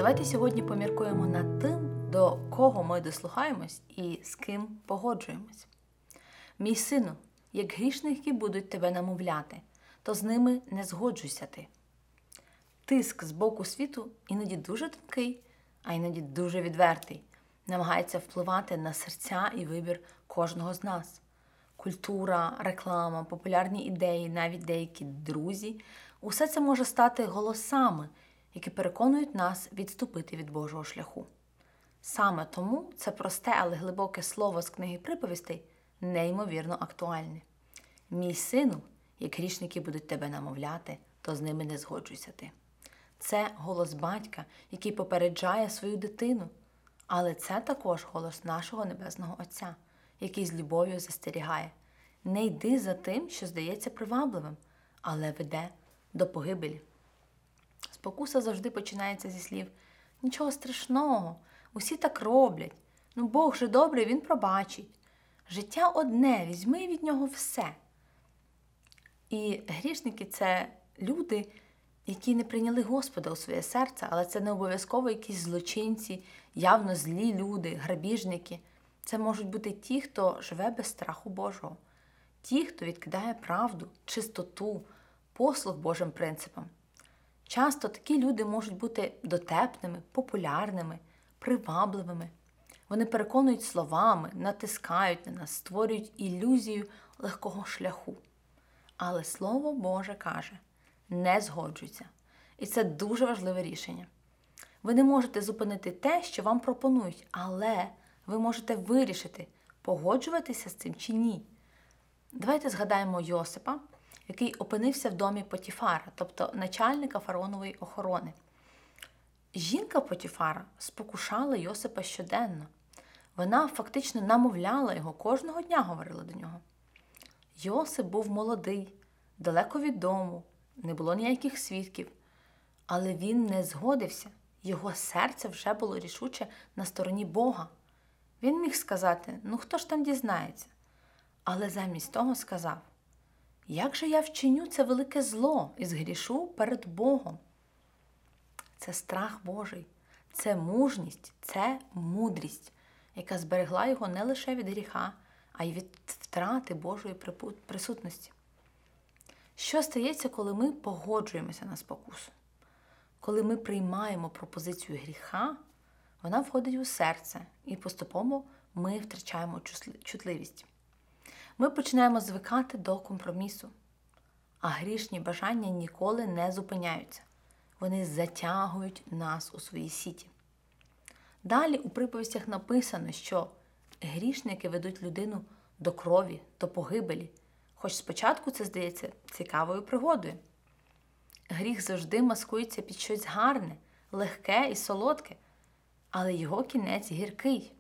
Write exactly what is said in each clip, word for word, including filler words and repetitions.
Давайте сьогодні поміркуємо над тим, до кого ми дослухаємось і з ким погоджуємось. Мій сину, як грішники будуть тебе намовляти, то з ними не згоджуйся ти. Тиск з боку світу іноді дуже тонкий, а іноді дуже відвертий, намагається впливати на серця і вибір кожного з нас. Культура, реклама, популярні ідеї, навіть деякі друзі – усе це може стати голосами, які переконують нас відступити від Божого шляху. Саме тому це просте, але глибоке слово з книги приповістей неймовірно актуальне. «Мій сину, як грішники будуть тебе намовляти, то з ними не згоджуйся ти». Це голос батька, який попереджає свою дитину. Але це також голос нашого Небесного Отця, який з любов'ю застерігає. Не йди за тим, що здається привабливим, але веде до погибелі. Спокуса завжди починається зі слів «Нічого страшного, усі так роблять, ну Бог же добрий, Він пробачить. Життя одне, візьми від нього все». І грішники – це люди, які не прийняли Господа у своє серце, але це не обов'язково якісь злочинці, явно злі люди, грабіжники. Це можуть бути ті, хто живе без страху Божого, ті, хто відкидає правду, чистоту, послух Божим принципам. Часто такі люди можуть бути дотепними, популярними, привабливими. Вони переконують словами, натискають на нас, створюють ілюзію легкого шляху. Але Слово Боже каже – не згоджуйся. І це дуже важливе рішення. Ви не можете зупинити те, що вам пропонують, але ви можете вирішити, погоджуватися з цим чи ні. Давайте згадаємо Йосипа, який опинився в домі Потіфара, тобто начальника фараонової охорони. Жінка Потіфара спокушала Йосипа щоденно. Вона фактично намовляла його, кожного дня говорила до нього. Йосип був молодий, далеко від дому, не було ніяких свідків, але він не згодився. Його серце вже було рішуче на стороні Бога. Він міг сказати, ну хто ж там дізнається? Але замість того сказав, як же я вчиню це велике зло і згрішу перед Богом? Це страх Божий, це мужність, це мудрість, яка зберегла його не лише від гріха, а й від втрати Божої присутності. Що стається, коли ми погоджуємося на спокусу? Коли ми приймаємо пропозицію гріха, вона входить у серце, і поступово ми втрачаємо чутливість. Ми починаємо звикати до компромісу, а грішні бажання ніколи не зупиняються. Вони затягують нас у свої сіті. Далі у приповістях написано, що грішники ведуть людину до крові, до погибелі, хоч спочатку це здається цікавою пригодою. Гріх завжди маскується під щось гарне, легке і солодке, але його кінець гіркий.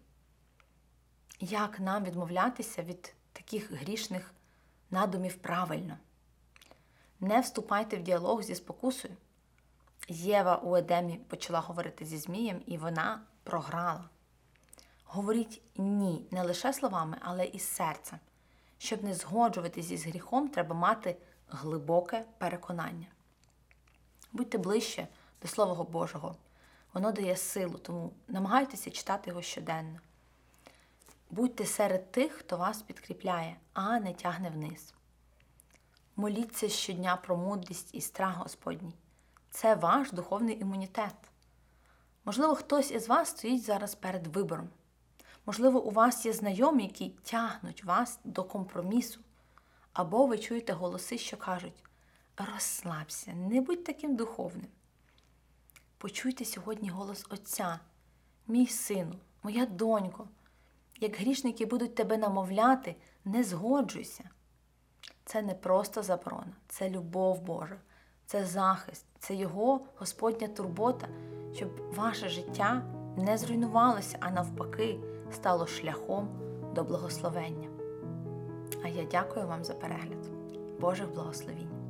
Як нам відмовлятися від таких грішних надумів правильно? Не вступайте в діалог зі спокусою. Єва у Едемі почала говорити зі Змієм, і вона програла. Говоріть «ні» не лише словами, але і серцем. Щоб не згоджуватися з гріхом, треба мати глибоке переконання. Будьте ближче до Слова Божого. Воно дає силу, тому намагайтеся читати його щоденно. Будьте серед тих, хто вас підкріпляє, а не тягне вниз. Моліться щодня про мудрість і страх Господній. Це ваш духовний імунітет. Можливо, хтось із вас стоїть зараз перед вибором. Можливо, у вас є знайомі, які тягнуть вас до компромісу. Або ви чуєте голоси, що кажуть «Розслабся, не будь таким духовним». Почуйте сьогодні голос Отця. «Мій сину, моя донько, як грішники будуть тебе намовляти, не згоджуйся». Це не просто заборона, це любов Божа, це захист, це Його Господня турбота, щоб ваше життя не зруйнувалося, а навпаки стало шляхом до благословення. А я дякую вам за перегляд. Божих благословінь!